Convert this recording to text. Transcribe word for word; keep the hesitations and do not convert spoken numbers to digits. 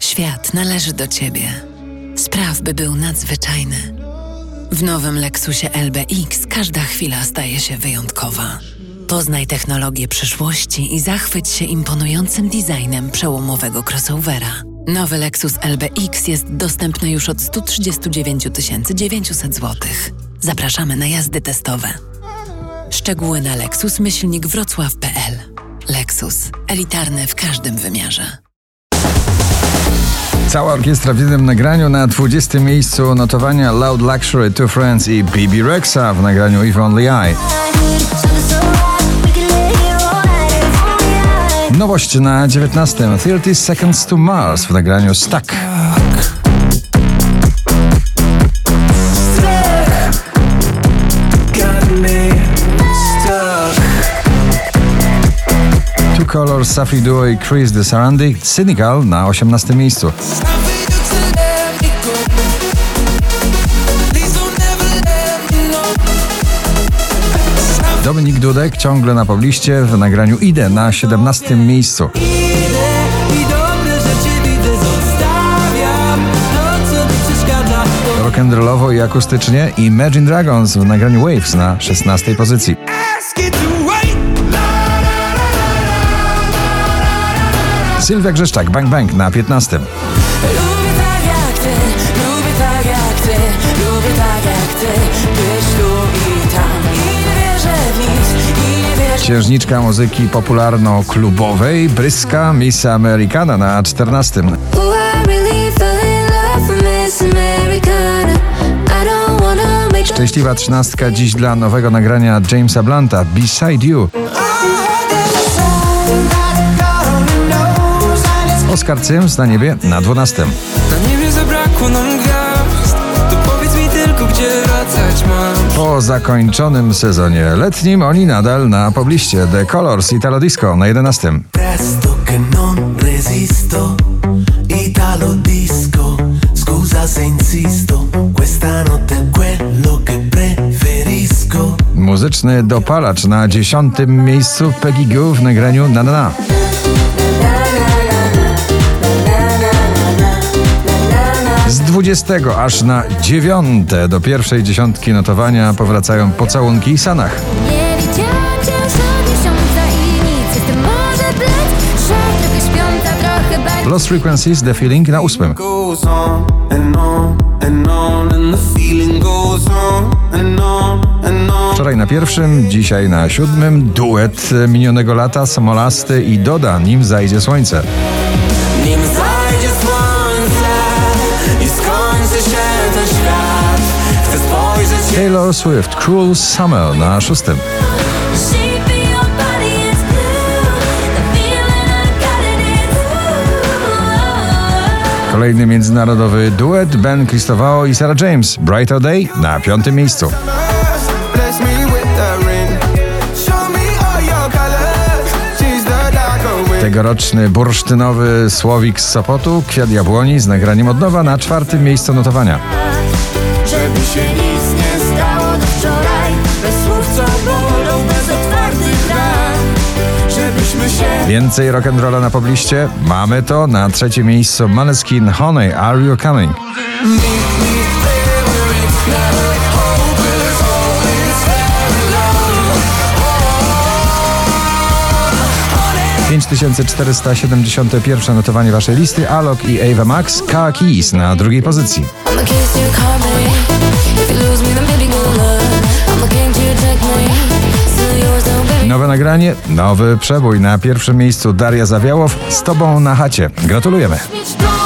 Świat należy do Ciebie. Spraw, by był nadzwyczajny. W nowym Lexusie L B X każda chwila staje się wyjątkowa. Poznaj technologię przyszłości i zachwyć się imponującym designem przełomowego crossovera. Nowy Lexus L B X jest dostępny już od sto trzydzieści dziewięć tysięcy dziewięćset złotych. Zapraszamy na jazdy testowe. Szczegóły na lexus myślnik wrocław kropka p l. Lexus. Elitarny w każdym wymiarze. Cała orkiestra w jednym nagraniu. Na dwudziestym miejscu notowania Loud Luxury, Two Friends i B B Rexha w nagraniu If Only I. Nowość na dziewiętnastym thirty Seconds to Mars w nagraniu Stuck. Two Colors, Safi Duo i Chris de Sarandi, Cynical na osiemnastym miejscu. Dominik Dudek ciągle na pobliście w nagraniu Idę na siedemnastym miejscu. Rock'n'rollowo i akustycznie Imagine Dragons w nagraniu Waves na szesnastej pozycji. Sylwia Grzeszczak, Bang Bang na piętnastym. Lubię tak jak ty, lubię tak jak ty, lubię tak jak ty, być tu i tam i nie wierzę w nic, i nie wierzę. Księżniczka muzyki popularno-klubowej, Bryska Miss Americana na czternastym. Szczęśliwa trzynastka dziś dla nowego nagrania Jamesa Blunta, Beside You. Oskar Sims na niebie na dwunastym. Na niebie zabrakło nam gwiazd, to powiedz mi tylko, gdzie wracać mam. Po zakończonym sezonie letnim oni nadal na pobliście. The Colors, Italo Disco na jedenastym. Presto che non resisto, Italo Disco, scusa se insisto, questa notte è quello che preferisco. Muzyczny dopalacz na dziesiątym miejscu Peggy Gou w nagraniu Na Na Na. Z dwudziestego aż na dziewiąte do pierwszej dziesiątki notowania powracają Pocałunki i Sanach. Nie widziałam cię już od miesiąca i nic, jestem może blec, szat, trochę śpiąca, trochę bajka. Lost Frequencies, The Feeling na ósmym. Goes on and on and on and the feeling goes on and on and on. Wczoraj na pierwszym, dzisiaj na siódmym duet minionego lata Samolasty i Doda, Nim zajdzie słońce. Nim zajdzie słońce i skończy się ten świat, chcę spojrzeć. Taylor Swift, Cruel Summer na szóstym. Kolejny międzynarodowy duet Ben Cristobao i Sarah James, Brighter Day na piątym miejscu. Bless me with the ring, show me all your colors, she's the darker wind. Tegoroczny bursztynowy Słowik z Sopotu, Kwiat Jabłoni z nagraniem od nowa na czwartym miejscu notowania. Żeby się nic nie stało do wczoraj, bez słów co bolą, bez otwartych ran. Żebyśmy się... Więcej rock'n'rolla na pobliście? Mamy to na trzecim miejscu Måneskin, Honey, Are You Coming? pięć tysięcy czterysta siedemdziesiąte pierwsze notowanie waszej listy, Alok i Ava Max, Car Keys na drugiej pozycji. Nowe nagranie, nowy przebój na pierwszym miejscu Daria Zawiałow, Z tobą na chacie. Gratulujemy. Mieć dom